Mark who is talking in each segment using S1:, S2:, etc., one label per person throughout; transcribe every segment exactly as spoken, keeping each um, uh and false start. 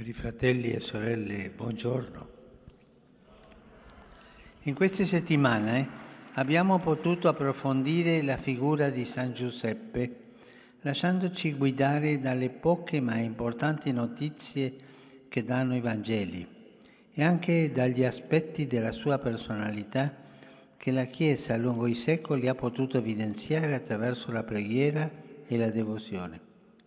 S1: Cari fratelli e sorelle, buongiorno. In queste settimane abbiamo potuto approfondire la figura di San Giuseppe, lasciandoci guidare dalle poche ma importanti notizie che danno i Vangeli e anche dagli aspetti della sua personalità che la Chiesa lungo i secoli ha potuto evidenziare attraverso la preghiera e la devozione.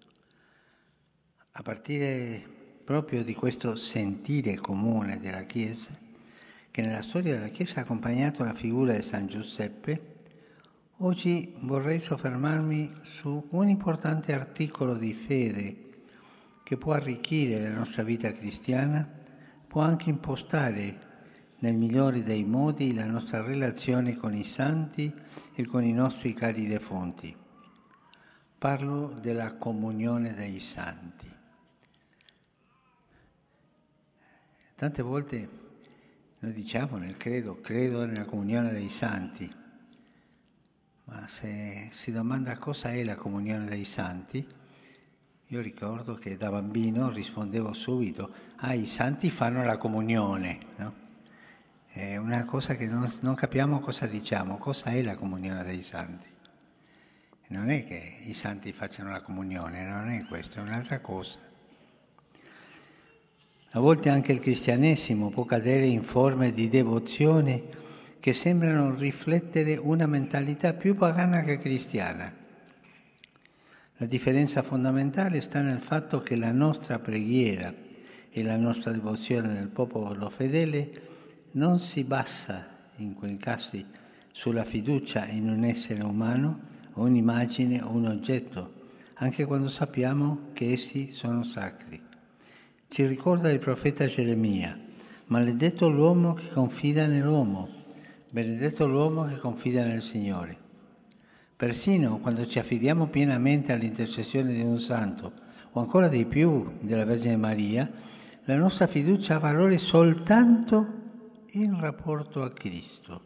S1: A partire proprio di questo sentire comune della Chiesa, che nella storia della Chiesa ha accompagnato la figura di San Giuseppe, oggi vorrei soffermarmi su un importante articolo di fede che può arricchire la nostra vita cristiana, può anche impostare nel migliore dei modi la nostra relazione con i santi e con i nostri cari defunti. Parlo della comunione dei santi. Tante volte noi diciamo nel credo, credo nella comunione dei santi, ma se si domanda cosa è la comunione dei santi, io ricordo che da bambino rispondevo subito, ah, i santi fanno la comunione, no? È una cosa che non, non capiamo cosa diciamo, cosa è la comunione dei santi. Non è che i santi facciano la comunione, non è questo, è un'altra cosa. A volte anche il cristianesimo può cadere in forme di devozione che sembrano riflettere una mentalità più pagana che cristiana. La differenza fondamentale sta nel fatto che la nostra preghiera e la nostra devozione del popolo fedele non si basa, in quei casi, sulla fiducia in un essere umano, o un'immagine o un oggetto, anche quando sappiamo che essi sono sacri. Ci ricorda il profeta Geremia, maledetto l'uomo che confida nell'uomo, benedetto l'uomo che confida nel Signore. Persino quando ci affidiamo pienamente all'intercessione di un santo, o ancora di più della Vergine Maria, la nostra fiducia ha valore soltanto in rapporto a Cristo.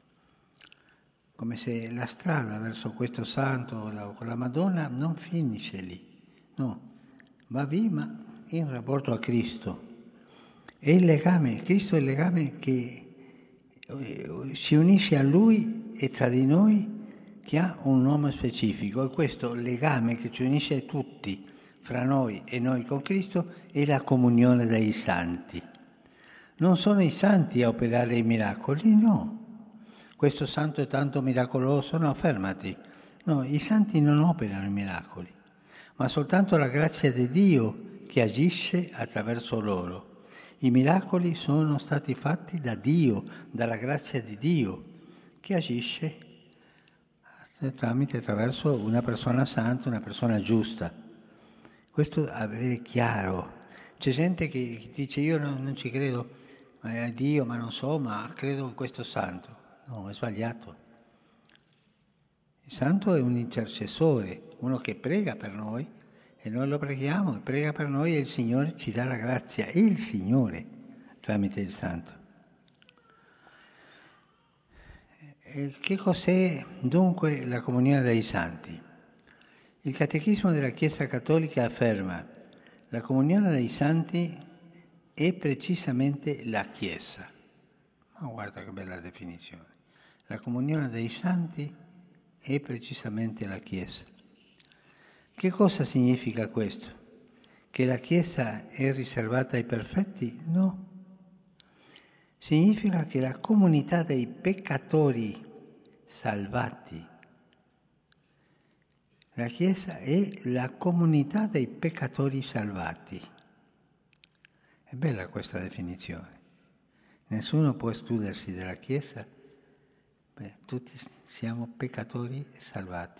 S1: Come se la strada verso questo santo o la Madonna non finisce lì, no, va via ma in rapporto a Cristo. È il legame, Cristo è il legame che ci unisce a Lui e tra di noi che ha un nome specifico. E questo legame che ci unisce a tutti, fra noi e noi con Cristo, è la comunione dei santi. Non sono i santi a operare i miracoli, no. Questo santo è tanto miracoloso, no, fermati. No, i santi non operano i miracoli, ma soltanto la grazia di Dio che agisce attraverso loro. I miracoli sono stati fatti da Dio, dalla grazia di Dio, che agisce tramite, attraverso una persona santa, una persona giusta. Questo avere chiaro. C'è gente che dice io non, non ci credo a Dio, ma non so, ma credo in questo santo. No, è sbagliato. Il santo è un intercessore, uno che prega per noi, e noi lo preghiamo, prega per noi e il Signore ci dà la grazia, il Signore, tramite il Santo. E che cos'è dunque la comunione dei Santi? Il Catechismo della Chiesa Cattolica afferma: la comunione dei Santi è precisamente la Chiesa. Ma guarda che bella definizione. La comunione dei Santi è precisamente la Chiesa. Che cosa significa questo? Che la Chiesa è riservata ai perfetti? No. Significa che la comunità dei peccatori salvati. La Chiesa è la comunità dei peccatori salvati. È bella questa definizione. Nessuno può escludersi dalla Chiesa. Beh, tutti siamo peccatori salvati.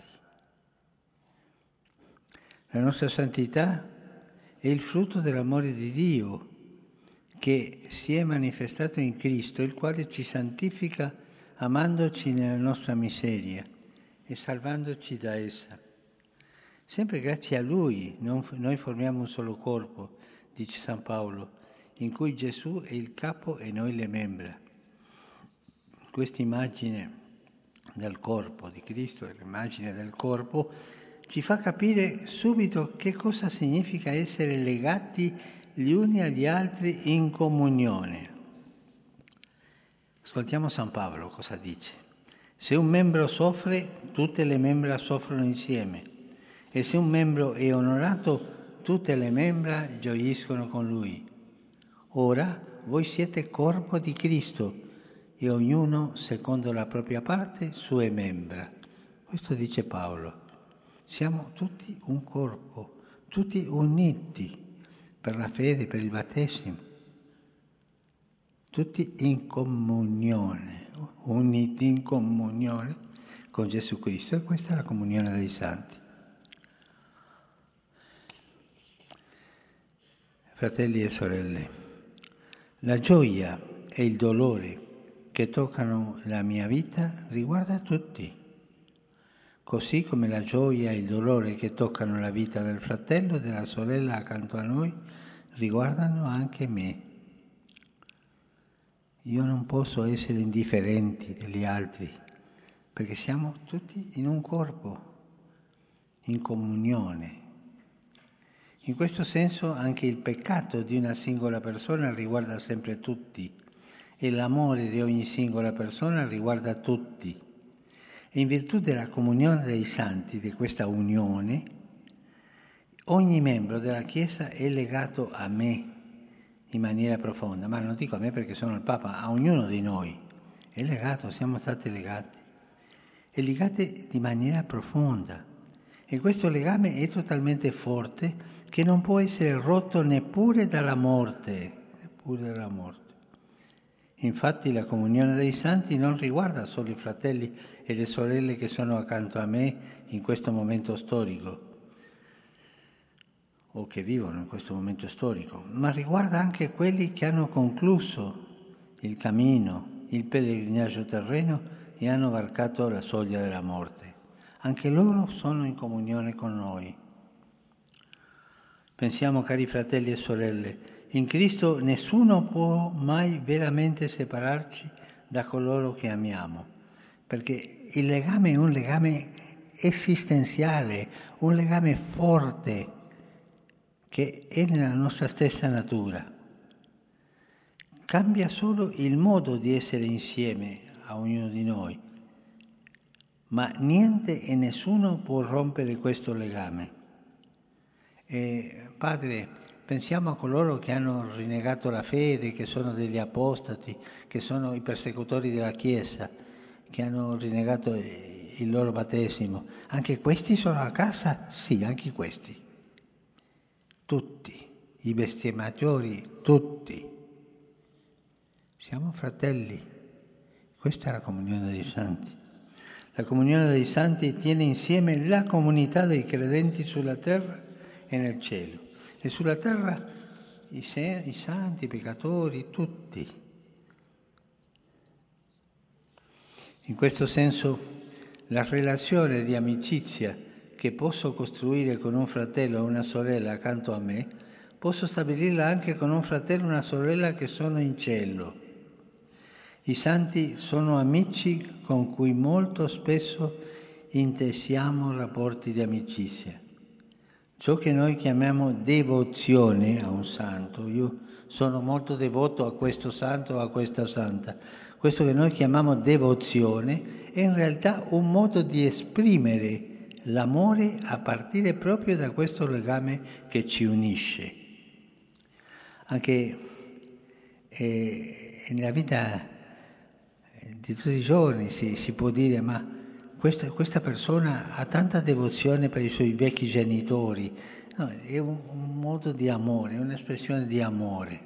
S1: La nostra santità è il frutto dell'amore di Dio che si è manifestato in Cristo, il quale ci santifica amandoci nella nostra miseria e salvandoci da essa. Sempre grazie a Lui noi formiamo un solo corpo, dice San Paolo, in cui Gesù è il capo e noi le membra. Questa immagine del corpo di Cristo, l'immagine del corpo, ci fa capire subito che cosa significa essere legati gli uni agli altri in comunione. Ascoltiamo San Paolo cosa dice. Se un membro soffre, tutte le membra soffrono insieme, e se un membro è onorato, tutte le membra gioiscono con lui. Ora voi siete corpo di Cristo e ognuno secondo la propria parte sue membra. Questo dice Paolo. Siamo tutti un corpo, tutti uniti per la fede, per il battesimo, tutti in comunione, uniti in comunione con Gesù Cristo. E questa è la comunione dei santi. Fratelli e sorelle, la gioia e il dolore che toccano la mia vita riguarda tutti. Così come la gioia e il dolore che toccano la vita del fratello e della sorella accanto a noi riguardano anche me. Io non posso essere indifferenti degli altri, perché siamo tutti in un corpo, in comunione. In questo senso anche il peccato di una singola persona riguarda sempre tutti e l'amore di ogni singola persona riguarda tutti. E in virtù della comunione dei santi, di questa unione, ogni membro della Chiesa è legato a me in maniera profonda. Ma non dico a me perché sono il Papa, a ognuno di noi è legato, siamo stati legati. E legati di maniera profonda. E questo legame è talmente forte che non può essere rotto neppure dalla morte, neppure dalla morte. Infatti la comunione dei santi non riguarda solo i fratelli e le sorelle che sono accanto a me in questo momento storico o che vivono in questo momento storico, ma riguarda anche quelli che hanno concluso il cammino, il pellegrinaggio terreno e hanno varcato la soglia della morte. Anche loro sono in comunione con noi. Pensiamo, cari fratelli e sorelle, in Cristo nessuno può mai veramente separarci da coloro che amiamo, perché il legame è un legame esistenziale, un legame forte che è nella nostra stessa natura. Cambia solo il modo di essere insieme a ognuno di noi, ma niente e nessuno può rompere questo legame. E, Padre, pensiamo a coloro che hanno rinnegato la fede, che sono degli apostati, che sono i persecutori della Chiesa, che hanno rinnegato il loro battesimo. Anche questi sono a casa? Sì, anche questi. Tutti, i bestemmatori, tutti. Siamo fratelli. Questa è la comunione dei santi. La comunione dei santi tiene insieme la comunità dei credenti sulla terra e nel cielo. E sulla terra i, se- i santi, i peccatori, tutti. In questo senso la relazione di amicizia che posso costruire con un fratello o una sorella accanto a me, posso stabilirla anche con un fratello o una sorella che sono in cielo. I santi sono amici con cui molto spesso intessiamo rapporti di amicizia. Ciò che noi chiamiamo devozione a un santo, io sono molto devoto a questo santo o a questa santa, questo che noi chiamiamo devozione è in realtà un modo di esprimere l'amore a partire proprio da questo legame che ci unisce. Anche eh, nella vita di tutti i giorni si, si può dire, ma questa, questa persona ha tanta devozione per i suoi vecchi genitori. No, è un, un modo di amore, è un'espressione di amore.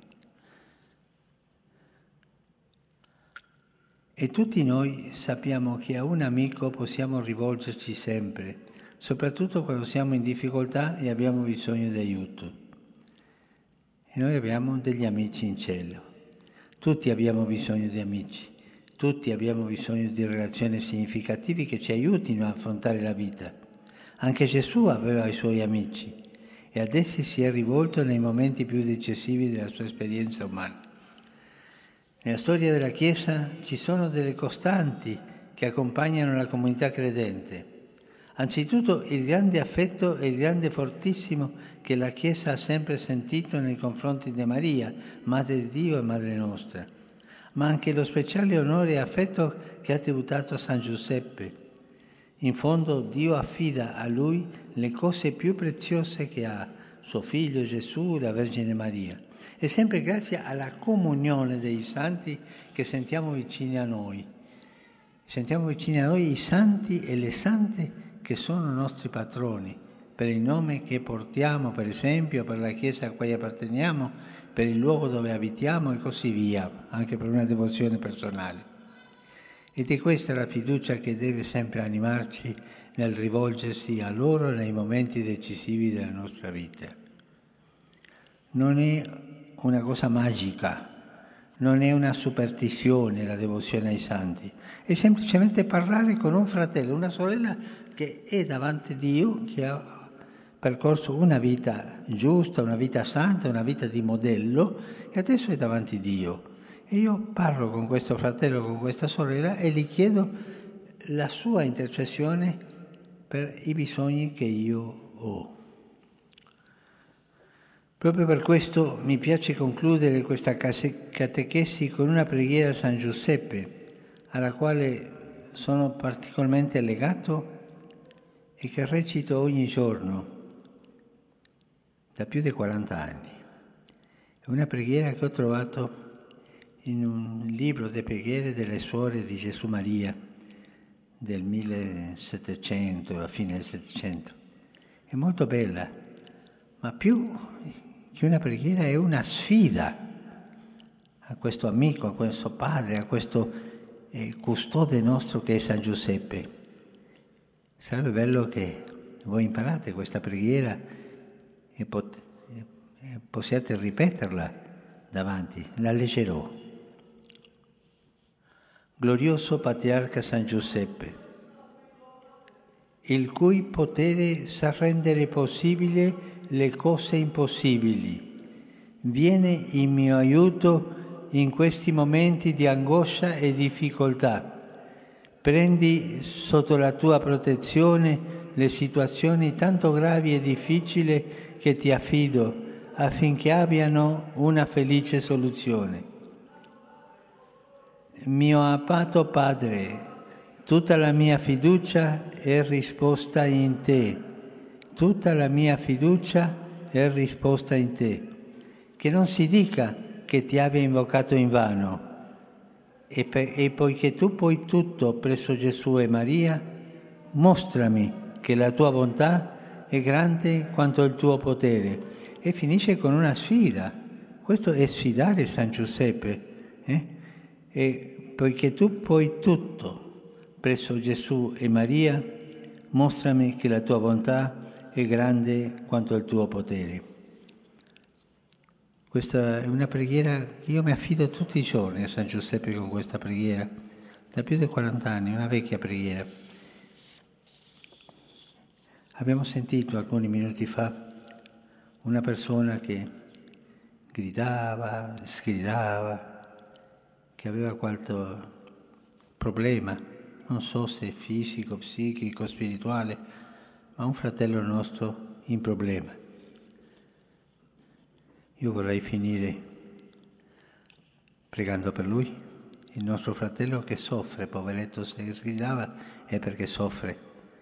S1: E tutti noi sappiamo che a un amico possiamo rivolgerci sempre, soprattutto quando siamo in difficoltà e abbiamo bisogno di aiuto. E noi abbiamo degli amici in cielo. Tutti abbiamo bisogno di amici. Tutti abbiamo bisogno di relazioni significative che ci aiutino a affrontare la vita. Anche Gesù aveva i suoi amici e ad essi si è rivolto nei momenti più decisivi della sua esperienza umana. Nella storia della Chiesa ci sono delle costanti che accompagnano la comunità credente. Anzitutto il grande affetto e il grande fortissimo che la Chiesa ha sempre sentito nei confronti di Maria, Madre di Dio e Madre nostra, ma anche lo speciale onore e affetto che ha tributato a San Giuseppe. In fondo Dio affida a lui le cose più preziose che ha, suo figlio Gesù e la Vergine Maria, e sempre grazie alla comunione dei santi che sentiamo vicini a noi. Sentiamo vicini a noi i santi e le sante che sono nostri patroni, per il nome che portiamo, per esempio, per la Chiesa a cui apparteniamo, per il luogo dove abitiamo e così via, anche per una devozione personale. Ed è questa la fiducia che deve sempre animarci nel rivolgersi a loro nei momenti decisivi della nostra vita. Non è una cosa magica, non è una superstizione la devozione ai santi, è semplicemente parlare con un fratello, una sorella che è davanti a Dio, che ha percorso una vita giusta, una vita santa, una vita di modello, e adesso è davanti a Dio. E io parlo con questo fratello, con questa sorella, e gli chiedo la sua intercessione per i bisogni che io ho. Proprio per questo mi piace concludere questa catechesi con una preghiera a San Giuseppe, alla quale sono particolarmente legato e che recito ogni giorno da più di quaranta anni. È una preghiera che ho trovato in un libro di preghiere delle suore di Gesù Maria del millesettecento, alla fine del Settecento. È molto bella, ma più che una preghiera è una sfida a questo amico, a questo padre, a questo eh, custode nostro che è San Giuseppe. Sarebbe bello che voi imparate questa preghiera e, pot- e possiate ripeterla davanti. La leggerò. Glorioso Patriarca San Giuseppe, il cui potere sa rendere possibili le cose impossibili, vieni in mio aiuto in questi momenti di angoscia e difficoltà. Prendi sotto la tua protezione le situazioni tanto gravi e difficili che ti affido, affinché abbiano una felice soluzione. Mio amato Padre, tutta la mia fiducia è risposta in te, tutta la mia fiducia è risposta in te. Che non si dica che ti abbia invocato invano, e, per, e poiché tu puoi tutto presso Gesù e Maria, mostrami che la tua bontà è grande quanto il tuo potere. E finisce con una sfida. Questo è sfidare San Giuseppe. Eh? E poiché tu puoi tutto presso Gesù e Maria, mostrami che la tua bontà è grande quanto il tuo potere. Questa è una preghiera che io mi affido tutti i giorni a San Giuseppe con questa preghiera, da più di quaranta anni, una vecchia preghiera. Abbiamo sentito alcuni minuti fa una persona che gridava, sgridava, che aveva qualche problema, non so se fisico, psichico, spirituale, ma un fratello nostro in problema. Io vorrei finire pregando per lui, il nostro fratello che soffre, poveretto, se sgridava è perché soffre,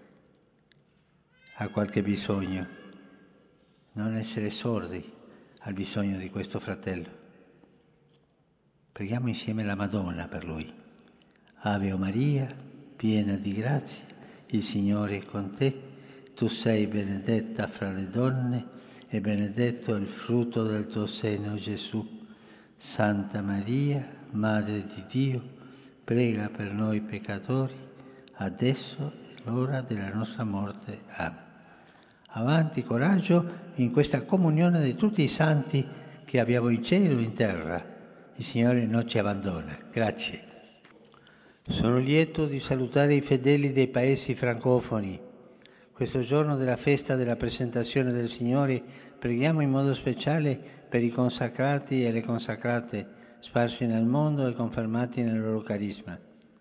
S1: ha qualche bisogno. Non essere sordi al bisogno di questo fratello. Preghiamo insieme la Madonna per lui. Ave Maria, piena di grazia, il Signore è con te, tu sei benedetta fra le donne e benedetto è il frutto del tuo seno, Gesù. Santa Maria, Madre di Dio, prega per noi peccatori, adesso è l'ora della nostra morte. Amen. Avanti, coraggio, in questa comunione di tutti i santi che abbiamo in cielo e in terra. Il Signore non ci abbandona. Grazie. Sono lieto di salutare i fedeli dei paesi francofoni. Questo giorno della festa della presentazione del Signore preghiamo in modo speciale per i consacrati e le consacrate sparsi nel mondo e confermati nel loro carisma.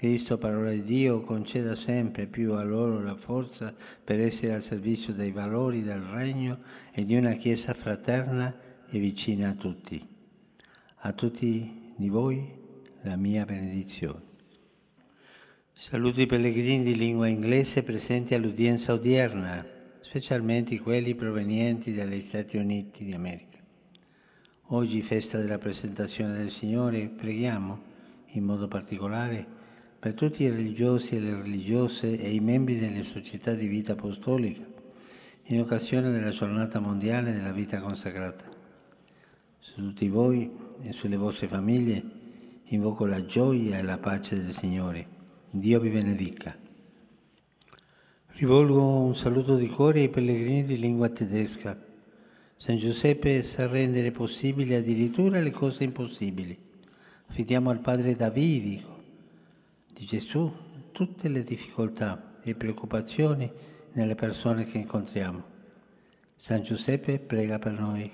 S1: Cristo, parola di Dio, conceda sempre più a loro la forza per essere al servizio dei valori del Regno e di una Chiesa fraterna e vicina a tutti. A tutti di voi la mia benedizione. Saluto i pellegrini di lingua inglese presenti all'udienza odierna, specialmente quelli provenienti dagli Stati Uniti d'America. Oggi, festa della presentazione del Signore, preghiamo in modo particolare per tutti i religiosi e le religiose e i membri delle società di vita apostolica, in occasione della giornata mondiale della vita consacrata. Su tutti voi e sulle vostre famiglie invoco la gioia e la pace del Signore. Dio vi benedica. Rivolgo un saluto di cuore ai pellegrini di lingua tedesca. San Giuseppe sa rendere possibili addirittura le cose impossibili. Affidiamo al Padre Davidico di Gesù tutte le difficoltà e preoccupazioni nelle persone che incontriamo. San Giuseppe prega per noi.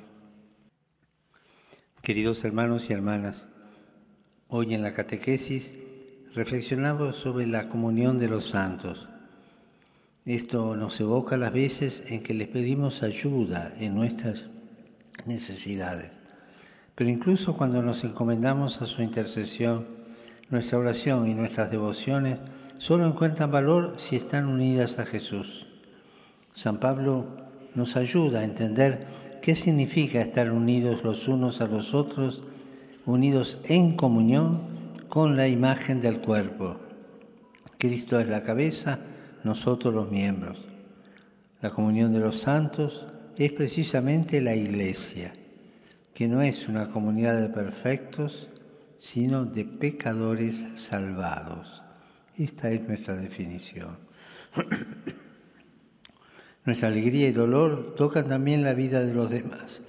S1: Queridos hermanos y hermanas, hoy en la catequesis reflexionamos sobre la comunión de los santos. Esto nos evoca las veces en que les pedimos ayuda en nuestras necesidades, pero incluso cuando nos encomendamos a su intercesión, nuestra oración y nuestras devociones solo encuentran valor si están unidas a Jesús. San Pablo nos ayuda a entender qué significa estar unidos los unos a los otros, unidos en comunión con la imagen del cuerpo. Cristo es la cabeza, nosotros los miembros. La comunión de los santos es precisamente la Iglesia, que no es una comunidad de perfectos, sino de pecadores salvados. Esta es nuestra definición. Nuestra alegría y dolor tocan también la vida de los demás.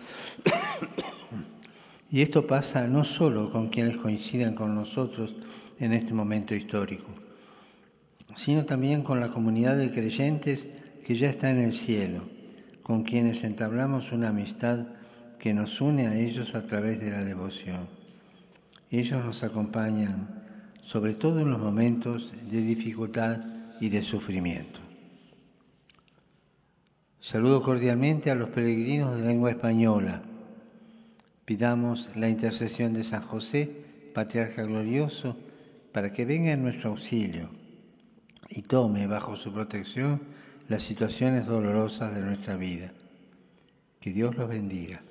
S1: Y esto pasa no solo con quienes coinciden con nosotros en este momento histórico, sino también con la comunidad de creyentes que ya está en el cielo, con quienes entablamos una amistad que nos une a ellos a través de la devoción. Ellos nos acompañan, sobre todo en los momentos de dificultad y de sufrimiento. Saludo cordialmente a los peregrinos de lengua española. Pidamos la intercesión de San José, Patriarca glorioso, para que venga en nuestro auxilio y tome bajo su protección las situaciones dolorosas de nuestra vida. Que Dios los bendiga.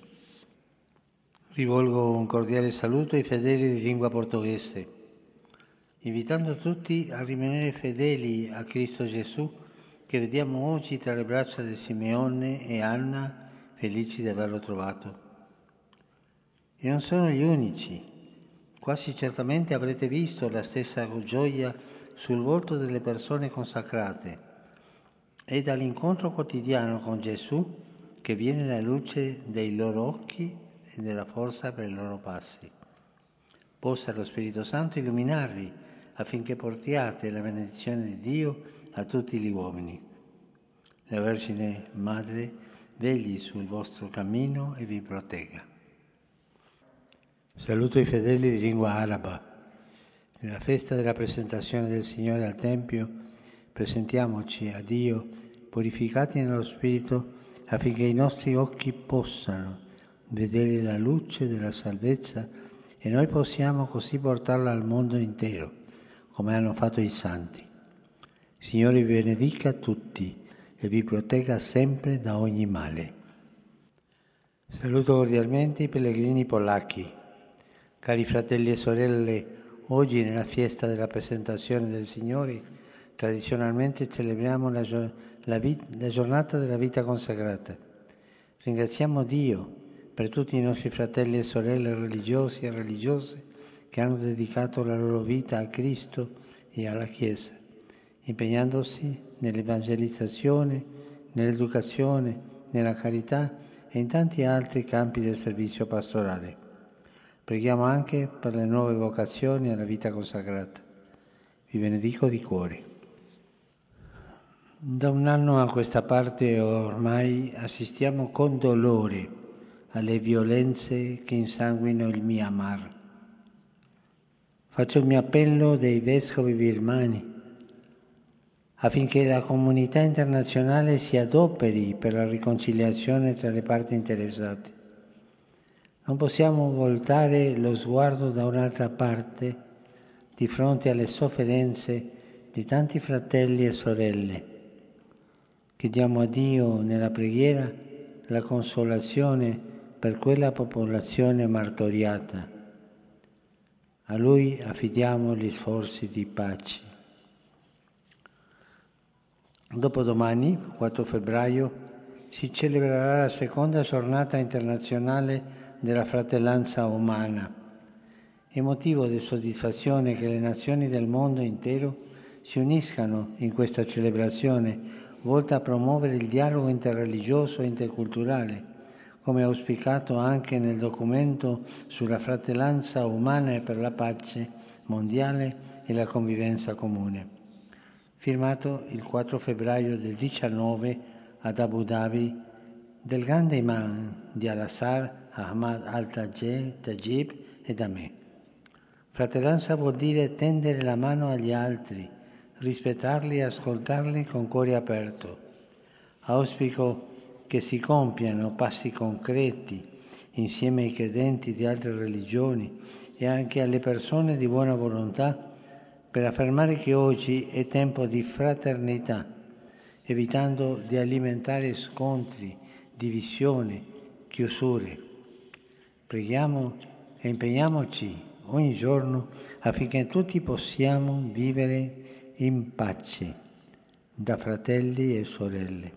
S1: Rivolgo un cordiale saluto ai fedeli di lingua portoghese, invitando tutti a rimanere fedeli a Cristo Gesù, che vediamo oggi tra le braccia di Simeone e Anna, felici di averlo trovato. E non sono gli unici. Quasi certamente avrete visto la stessa gioia sul volto delle persone consacrate. È dall'incontro quotidiano con Gesù che viene la luce dei loro occhi e della forza per i loro passi. Possa lo Spirito Santo illuminarvi affinché portiate la benedizione di Dio a tutti gli uomini. La Vergine Madre vegli sul vostro cammino e vi protegga. Saluto i fedeli di lingua araba. Nella festa della presentazione del Signore al Tempio, presentiamoci a Dio purificati nello Spirito affinché i nostri occhi possano vedere la luce della salvezza e noi possiamo così portarla al mondo intero, come hanno fatto i santi. Signore vi benedica tutti e vi protegga sempre da ogni male. Saluto cordialmente i pellegrini polacchi. Cari fratelli e sorelle, oggi nella festa della presentazione del Signore tradizionalmente celebriamo la, la, la giornata della vita consacrata. Ringraziamo Dio per tutti i nostri fratelli e sorelle religiosi e religiose che hanno dedicato la loro vita a Cristo e alla Chiesa, impegnandosi nell'evangelizzazione, nell'educazione, nella carità e in tanti altri campi del servizio pastorale. Preghiamo anche per le nuove vocazioni alla vita consacrata. Vi benedico di cuore. Da un anno a questa parte ormai assistiamo con dolore alle violenze che insanguino il Myanmar. Faccio il mio appello dei vescovi birmani affinché la comunità internazionale si adoperi per la riconciliazione tra le parti interessate. Non possiamo voltare lo sguardo da un'altra parte di fronte alle sofferenze di tanti fratelli e sorelle. Chiediamo a Dio nella preghiera la consolazione per quella popolazione martoriata. A Lui affidiamo gli sforzi di pace. Dopodomani, quattro febbraio, si celebrerà la seconda giornata internazionale della fratellanza umana. È motivo di soddisfazione che le nazioni del mondo intero si uniscano in questa celebrazione volta a promuovere il dialogo interreligioso e interculturale, come auspicato anche nel documento sulla fratellanza umana e per la pace mondiale e la convivenza comune, firmato il quattro febbraio del diciannove ad Abu Dhabi del grande imam di Al-Azhar Ahmad al-Tajib e da me. Fratellanza vuol dire tendere la mano agli altri, rispettarli e ascoltarli con cuore aperto. Auspico che si compiano passi concreti insieme ai credenti di altre religioni e anche alle persone di buona volontà per affermare che oggi è tempo di fraternità, evitando di alimentare scontri, divisioni, chiusure. Preghiamo e impegniamoci ogni giorno affinché tutti possiamo vivere in pace, da fratelli e sorelle.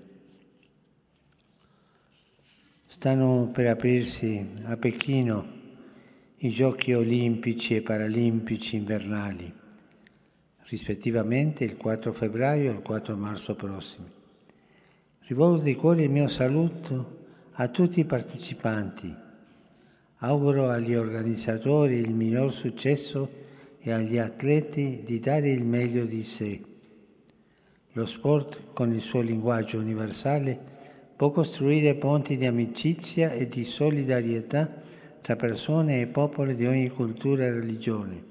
S1: Stanno per aprirsi a Pechino i Giochi olimpici e paralimpici invernali, rispettivamente il quattro febbraio e il quattro marzo prossimi. Rivolgo di cuore il mio saluto a tutti i partecipanti. Auguro agli organizzatori il miglior successo e agli atleti di dare il meglio di sé. Lo sport, con il suo linguaggio universale, può costruire ponti di amicizia e di solidarietà tra persone e popoli di ogni cultura e religione.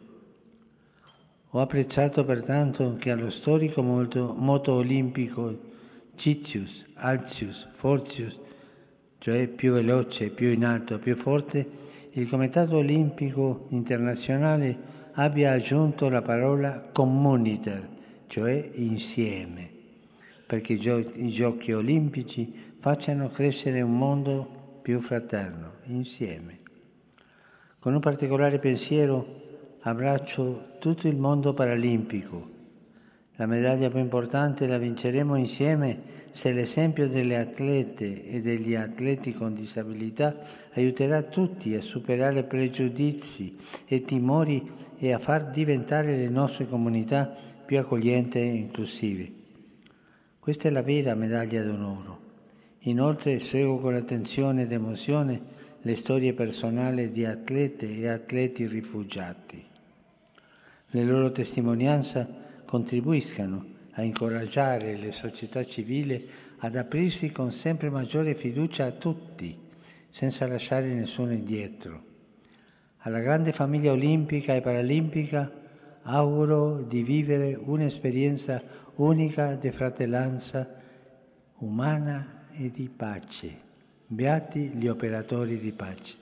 S1: Ho apprezzato pertanto che allo storico moto, moto olimpico Citius, Altius, Fortius, cioè più veloce, più in alto, più forte, il Comitato Olimpico Internazionale abbia aggiunto la parola communiter, cioè insieme, perché i, gio- i Giochi olimpici facciano crescere un mondo più fraterno, insieme. Con un particolare pensiero abbraccio tutto il mondo paralimpico. La medaglia più importante la vinceremo insieme se l'esempio delle atlete e degli atleti con disabilità aiuterà tutti a superare pregiudizi e timori e a far diventare le nostre comunità più accoglienti e inclusive. Questa è la vera medaglia d'onore. Inoltre seguo con attenzione ed emozione le storie personali di atlete e atleti rifugiati. Le loro testimonianze contribuiscano a incoraggiare le società civili ad aprirsi con sempre maggiore fiducia a tutti, senza lasciare nessuno indietro. Alla grande famiglia olimpica e paralimpica auguro di vivere un'esperienza unica di fratellanza umana e di pace. Beati gli operatori di pace.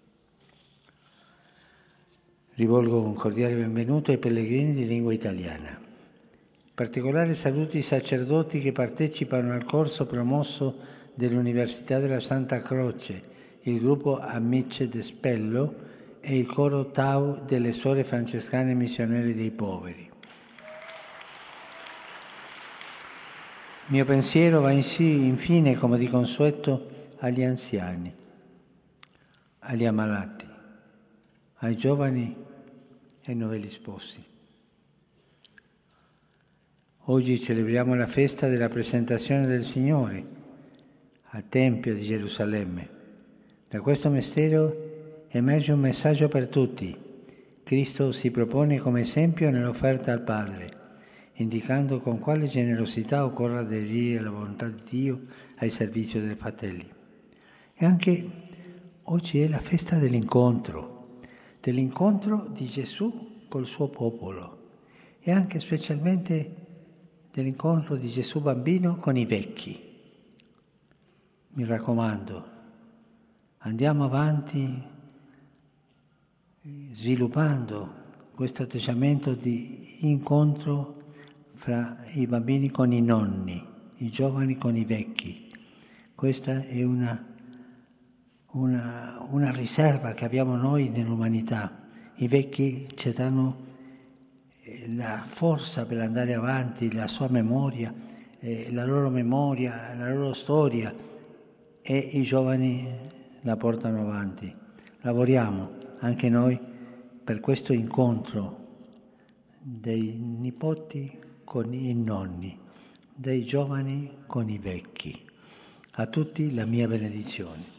S1: Rivolgo un cordiale benvenuto ai pellegrini di lingua italiana. Particolare saluto ai sacerdoti che partecipano al corso promosso dell'Università della Santa Croce, il gruppo Amici d'Espello e il coro Tau delle Suore Francescane Missionari dei Poveri. Mio pensiero va in sì, infine, come di consueto, agli anziani, agli ammalati, ai giovani e ai novelli sposi. Oggi celebriamo la festa della presentazione del Signore al Tempio di Gerusalemme. Da questo mistero emerge un messaggio per tutti. Cristo si propone come esempio nell'offerta al Padre, indicando con quale generosità occorre aderire alla volontà di Dio al servizio dei fratelli. E anche oggi è la festa dell'incontro, dell'incontro di Gesù col suo popolo e anche specialmente dell'incontro di Gesù bambino con i vecchi. Mi raccomando, andiamo avanti sviluppando questo atteggiamento di incontro fra i bambini con i nonni, i giovani con i vecchi. Questa è una, una, una riserva che abbiamo noi nell'umanità. I vecchi ci danno la forza per andare avanti, la sua memoria, eh, la loro memoria, la loro storia, e i giovani la portano avanti. Lavoriamo anche noi per questo incontro dei nipoti con i nonni, dei giovani con i vecchi. A tutti la mia benedizione.